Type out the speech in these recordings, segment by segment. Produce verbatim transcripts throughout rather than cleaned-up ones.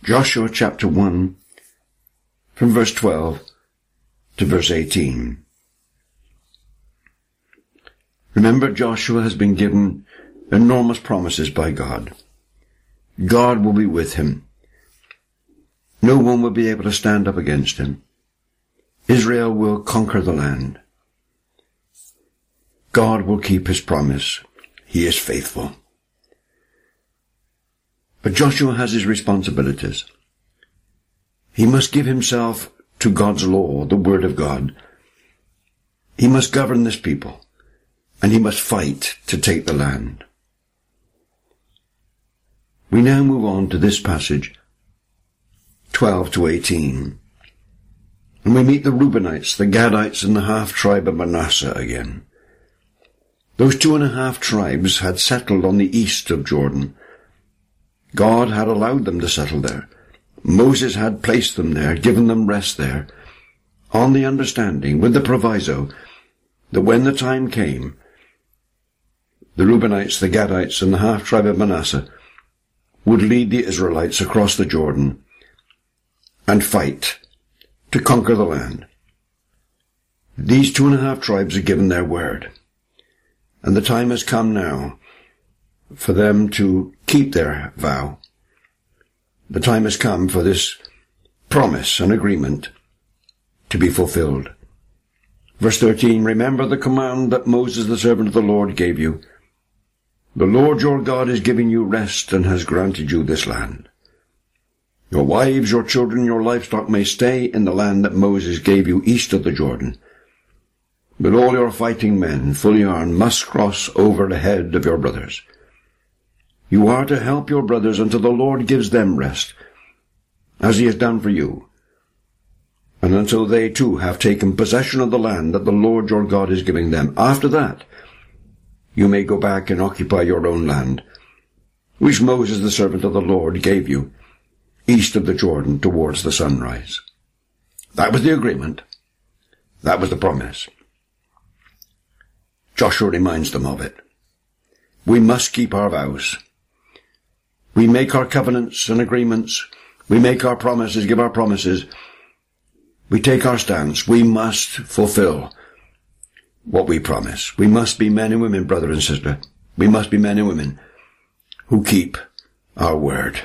Joshua chapter one, from verse twelve to verse eighteen. Remember, Joshua has been given enormous promises by God. God will be with him. No one will be able to stand up against him. Israel will conquer the land. God will keep his promise. He is faithful. But Joshua has his responsibilities. He must give himself to God's law, the word of God. He must govern this people, and he must fight to take the land. We now move on to this passage, twelve to eighteen. And we meet the Reubenites, the Gadites, and the half-tribe of Manasseh again. Those two and a half tribes had settled on the east of Jordan. God had allowed them to settle there. Moses had placed them there, given them rest there, on the understanding, with the proviso, that when the time came, the Reubenites, the Gadites, and the half-tribe of Manasseh would lead the Israelites across the Jordan and fight to conquer the land. These two and a half tribes are given their word, and the time has come now for them to keep their vow. The time has come for this promise and agreement to be fulfilled. Verse thirteen, remember the command that Moses, the servant of the Lord, gave you. The Lord your God is giving you rest and has granted you this land. Your wives, your children, your livestock may stay in the land that Moses gave you east of the Jordan. But all your fighting men, fully armed, must cross over ahead of your brothers. You are to help your brothers until the Lord gives them rest, as he has done for you, and until they too have taken possession of the land that the Lord your God is giving them. After that, you may go back and occupy your own land, which Moses, the servant of the Lord, gave you, east of the Jordan towards the sunrise. That was the agreement. That was the promise. Joshua reminds them of it. We must keep our vows. We make our covenants and agreements. We make our promises, give our promises. We take our stance. We must fulfill what we promise. We must be men and women, brother and sister. We must be men and women who keep our word.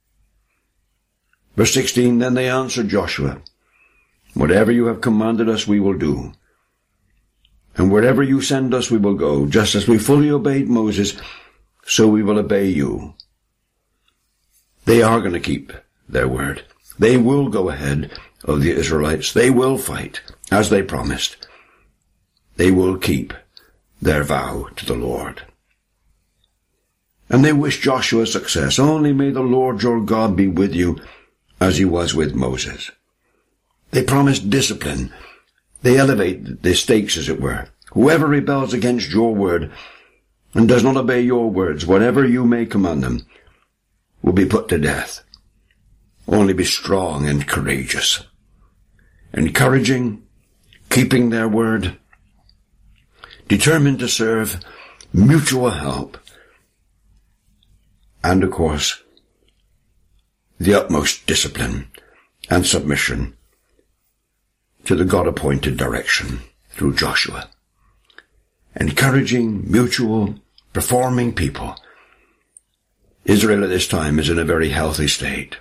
Verse sixteen, then they answered Joshua, whatever you have commanded us we will do, and wherever you send us we will go. Just as we fully obeyed Moses, so we will obey you. They are going to keep their word. They will go ahead of the Israelites. They will fight, as they promised. They will keep their vow to the Lord. And they wish Joshua success. Only may the Lord your God be with you, as he was with Moses. They promise discipline. They elevate the stakes, as it were. Whoever rebels against your word and does not obey your words, whatever you may command them, will be put to death. Only be strong and courageous, encouraging, keeping their word, determined to serve, mutual help, and, of course, the utmost discipline and submission to the God-appointed direction through Joshua. Encouraging, mutual, performing people. Israel at this time is in a very healthy state.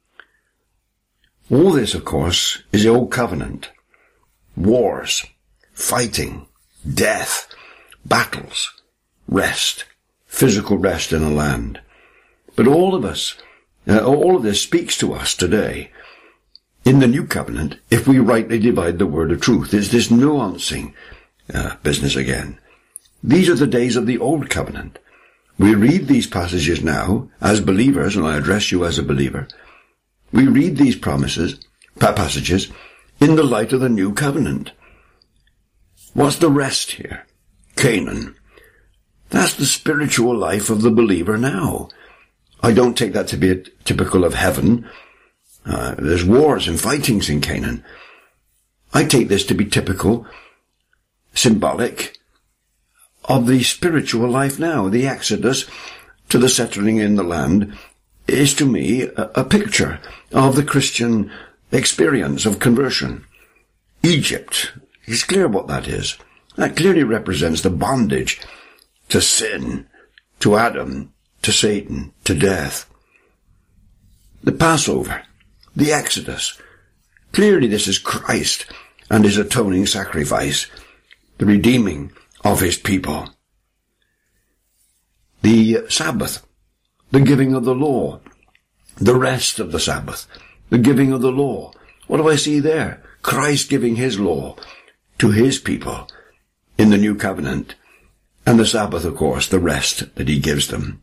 All this, of course, is the old covenant. Wars, fighting, death, battles, rest, physical rest in a land. But all of us, uh, all of this speaks to us today. In the new covenant, if we rightly divide the word of truth, it's this nuancing uh, business again. These are the days of the old covenant. We read these passages now as believers, and I address you as a believer. We read these promises, passages, in the light of the new covenant. What's the rest here? Canaan. That's the spiritual life of the believer now. I don't take that to be a, typical of heaven. Uh, there's wars and fightings in Canaan. I take this to be typical, symbolic, of the spiritual life now, the exodus to the settling in the land is to me a, a picture of the Christian experience of conversion. Egypt, it's clear what that is. That clearly represents the bondage to sin, to Adam, to Satan, to death. The Passover, the Exodus. Clearly this is Christ and his atoning sacrifice, the redeeming of his people. The Sabbath, the giving of the law, the rest of the Sabbath, the giving of the law. What do I see there? Christ giving his law to his people in the new covenant. And the Sabbath, of course, the rest that he gives them.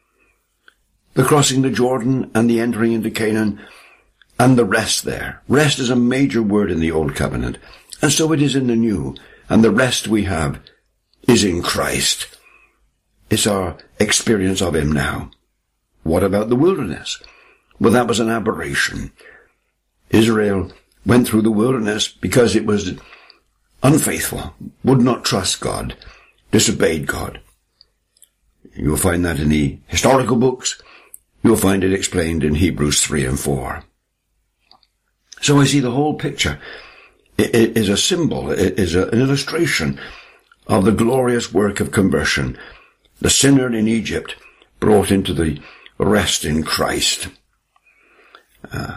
The crossing the Jordan and the entering into Canaan and the rest there. Rest is a major word in the Old Covenant, and so it is in the New. And the rest we have is in Christ. It's our experience of him now. What about the wilderness? Well, that was an aberration. Israel went through the wilderness because it was unfaithful, would not trust God, disobeyed God. You'll find that in the historical books. You'll find it explained in Hebrews three and four. So I see the whole picture it is a symbol, it is an illustration of the glorious work of conversion. The sinner in Egypt brought into the rest in Christ. Uh,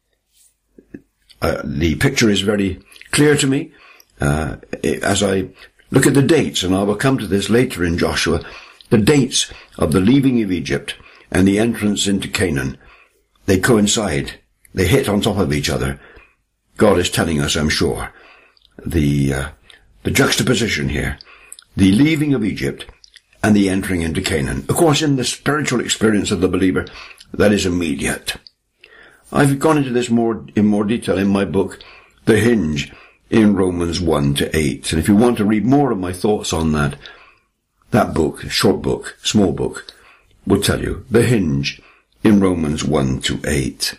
uh, the picture is very clear to me uh, as I look at the dates, and I will come to this later in Joshua. The dates of the leaving of Egypt and the entrance into Canaan, they coincide. They hit on top of each other. God is telling us, I'm sure, the uh, the juxtaposition here, the leaving of Egypt and the entering into Canaan. Of course, in the spiritual experience of the believer, that is immediate. I've gone into this more in more detail in my book, The Hinge, in Romans one to eight. And if you want to read more of my thoughts on that, that book, short book, small book, will tell you The Hinge in Romans one to eight.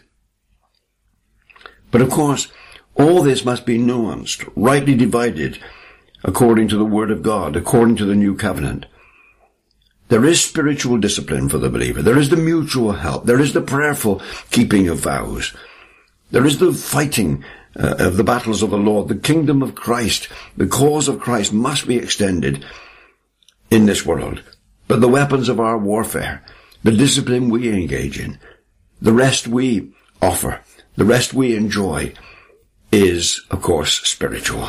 But of course, all this must be nuanced, rightly divided, according to the Word of God, according to the New Covenant. There is spiritual discipline for the believer. There is the mutual help. There is the prayerful keeping of vows. There is the fighting uh, of the battles of the Lord. The kingdom of Christ, the cause of Christ must be extended in this world. But the weapons of our warfare, the discipline we engage in, the rest we offer, the rest we enjoy, is, of course, spiritual.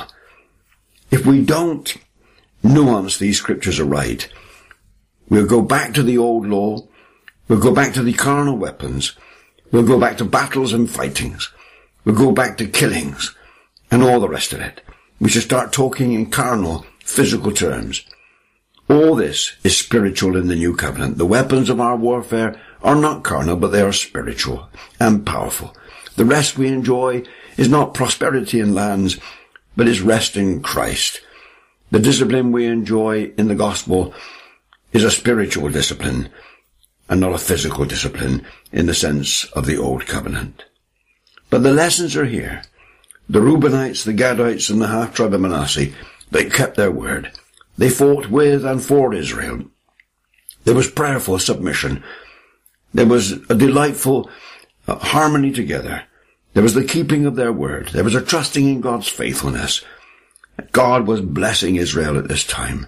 If we don't nuance these scriptures aright, we'll go back to the old law, we'll go back to the carnal weapons, we'll go back to battles and fightings, we'll go back to killings, and all the rest of it. We should start talking in carnal, physical terms. All this is spiritual in the New Covenant. The weapons of our warfare are not carnal, but they are spiritual and powerful. The rest we enjoy is not prosperity in lands, but is rest in Christ. The discipline we enjoy in the gospel is a spiritual discipline and not a physical discipline in the sense of the Old Covenant. But the lessons are here. The Reubenites, the Gadites, and the half-tribe of Manasseh, they kept their word. They fought with and for Israel. There was prayerful submission. There was a delightful uh, harmony together. There was the keeping of their word. There was a trusting in God's faithfulness. God was blessing Israel at this time.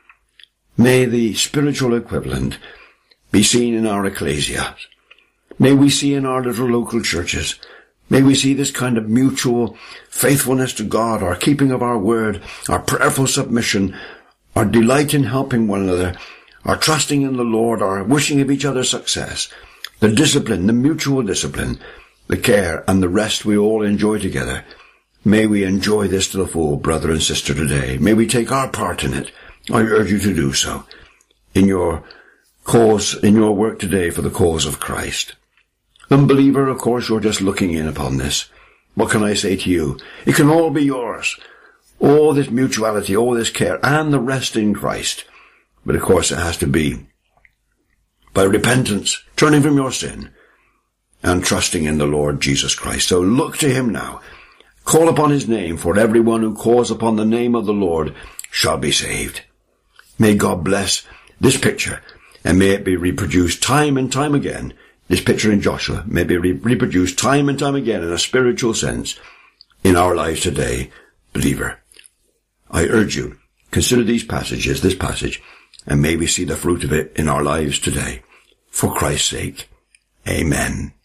May the spiritual equivalent be seen in our ecclesia. May we see in our little local churches. May we see this kind of mutual faithfulness to God, our keeping of our word, our prayerful submission, our delight in helping one another, our trusting in the Lord, our wishing of each other success, the discipline, the mutual discipline, the care and the rest we all enjoy together. May we enjoy this to the full, brother and sister, today. May we take our part in it. I urge you to do so in your cause, in your work today for the cause of Christ. Unbeliever, of course, you're just looking in upon this. What can I say to you? It can all be yours. All this mutuality, all this care, and the rest in Christ. But of course it has to be by repentance, turning from your sin, and trusting in the Lord Jesus Christ. So look to him now. Call upon his name, for everyone who calls upon the name of the Lord shall be saved. May God bless this picture, and may it be reproduced time and time again this picture in Joshua may be re- reproduced time and time again in a spiritual sense in our lives today, believer. I urge you, consider these passages, this passage, and may we see the fruit of it in our lives today. For Christ's sake. Amen.